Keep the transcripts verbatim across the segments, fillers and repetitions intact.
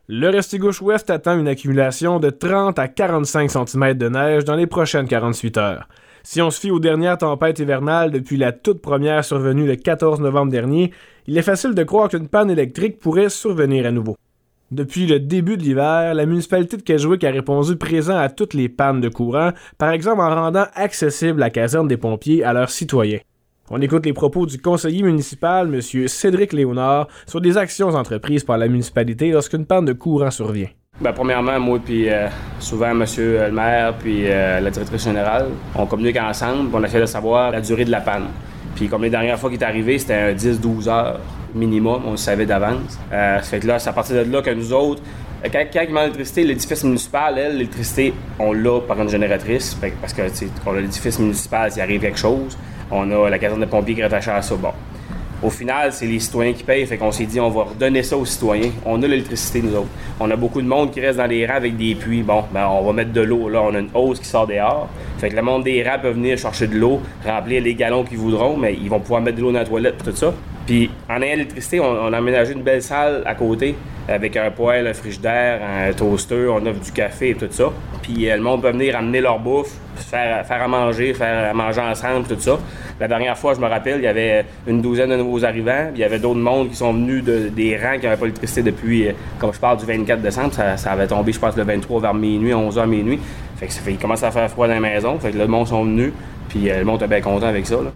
Le Restigouche-Ouest attend une accumulation de trente à quarante-cinq centimètres de neige dans les prochaines quarante-huit heures. Si on se fie aux dernières tempêtes hivernales depuis la toute première survenue le quatorze novembre dernier, il est facile de croire qu'une panne électrique pourrait survenir à nouveau. Depuis le début de l'hiver, la municipalité de Kedgewick a répondu présent à toutes les pannes de courant, par exemple en rendant accessible la caserne des pompiers à leurs citoyens. On écoute les propos du conseiller municipal, M. Cédric Léonard, sur des actions entreprises par la municipalité lorsqu'une panne de courant survient. Ben, premièrement, moi puis euh, souvent M. le maire puis euh, la directrice générale, on communique ensemble, on essaie de savoir la durée de la panne. Puis comme les dernières fois qui est arrivé, c'était un dix à douze heures minimum, on le savait d'avance. Euh, ça fait que là, c'est à partir de là que nous autres, quand, quand il manque d'électricité, l'édifice municipal, elle, l'électricité, on l'a par une génératrice, fait, parce que on a l'édifice municipal, s'il arrive quelque chose, on a la caserne de pompiers qui est attachée à ça. Bon. Au final, c'est les citoyens qui payent, fait qu'on s'est dit on va redonner ça aux citoyens. On a l'électricité, nous autres. On a beaucoup de monde qui reste dans les rangs avec des puits. Bon, ben on va mettre de l'eau. Là, on a une hausse qui sort dehors. Fait que le monde des rangs peut venir chercher de l'eau, remplir les gallons qu'ils voudront, mais ils vont pouvoir mettre de l'eau dans la toilette et tout ça. Puis, en ayant l'électricité, on, on a aménagé une belle salle à côté, avec un poêle, un frigidaire, un toaster, on offre du café et tout ça. Puis, le monde peut venir amener leur bouffe, faire, faire à manger, faire à manger ensemble, tout ça. La dernière fois, je me rappelle, il y avait une douzaine de nouveaux arrivants. Il y avait d'autres mondes qui sont venus de, des rangs qui n'avaient pas l'électricité depuis, comme je parle, du vingt-quatre décembre. Ça, ça avait tombé, je pense, le vingt-trois vers minuit, onze heures minuit. Fait que ça fait qu'il commence à faire froid dans la maison. Fait que là, le monde sont venus. Puis euh, le monde est bien content avec ça, là.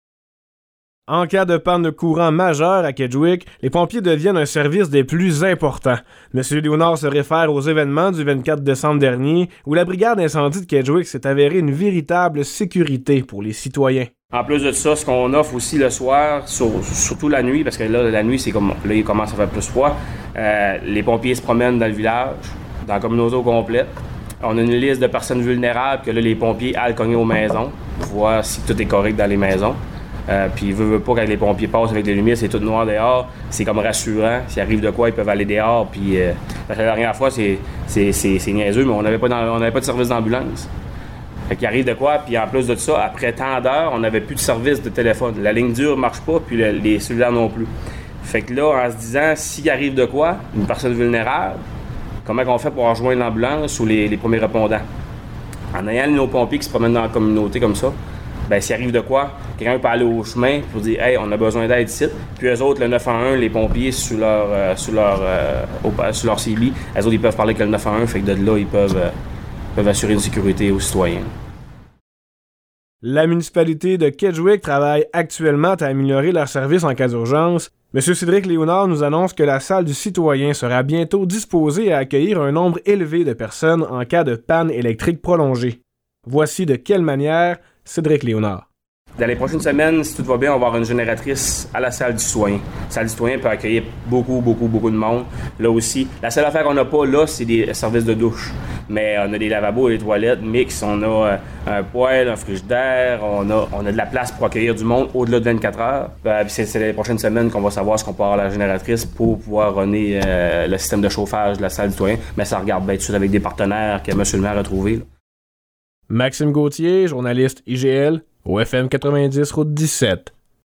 En cas de panne de courant majeure à Kedgewick, les pompiers deviennent un service des plus importants. M. Léonard se réfère aux événements du vingt-quatre décembre dernier, où la brigade d'incendie de Kedgewick s'est avérée une véritable sécurité pour les citoyens. En plus de ça, ce qu'on offre aussi le soir, sur, surtout la nuit, parce que là, la nuit, c'est comme là, il commence à faire plus froid. Euh, les pompiers se promènent dans le village, dans la communauté au complet. On a une liste de personnes vulnérables que là, les pompiers aillent cogner aux maisons pour voir si tout est correct dans les maisons. Euh, puis ils veulent pas quand les pompiers passent avec les lumières, c'est tout noir dehors, c'est comme rassurant. S'il arrive de quoi, ils peuvent aller dehors. Puis euh, la dernière fois, c'est, c'est, c'est, c'est niaiseux, mais on n'avait pas, dans, on n'avait pas de service d'ambulance. Fait qu'il arrive de quoi, puis en plus de ça, après tant d'heures, on n'avait plus de service de téléphone. La ligne dure marche pas, puis le, les cellulaires non plus. Fait que là, en se disant, s'il arrive de quoi, une personne vulnérable, comment on fait pour rejoindre l'ambulance ou les, les premiers répondants? En ayant nos pompiers qui se promènent dans la communauté comme ça, ben s'il arrive de quoi, quelqu'un peut aller au chemin pour dire « Hey, on a besoin d'aide ici ». Puis eux autres, le neuf un un, les pompiers sous leur, euh, sous leur, euh, au, sous leur C B, eux autres, ils peuvent parler avec le neuf un un, fait que de là, ils peuvent, euh, peuvent assurer une sécurité aux citoyens. La municipalité de Kedgewick travaille actuellement à améliorer leurs services en cas d'urgence. M. Cédric Léonard nous annonce que la salle du citoyen sera bientôt disposée à accueillir un nombre élevé de personnes en cas de panne électrique prolongée. Voici de quelle manière Cédric Léonard. Dans les prochaines semaines, si tout va bien, on va avoir une génératrice à la salle du citoyen. La salle du citoyen peut accueillir beaucoup, beaucoup, beaucoup de monde. Là aussi, la seule affaire qu'on n'a pas là, c'est des services de douche. Mais on a des lavabos et des toilettes mixtes, on a un poêle, un frigidaire, on a, on a de la place pour accueillir du monde au-delà de vingt-quatre heures. Euh, c'est, c'est les prochaines semaines qu'on va savoir ce qu'on peut avoir à la génératrice pour pouvoir runner euh, le système de chauffage de la salle du citoyen. Mais ça regarde bien tout de suite avec des partenaires que M. le maire a trouvés, là. Maxime Gauthier, journaliste I G L, au F M quatre-vingt-dix, route dix-sept.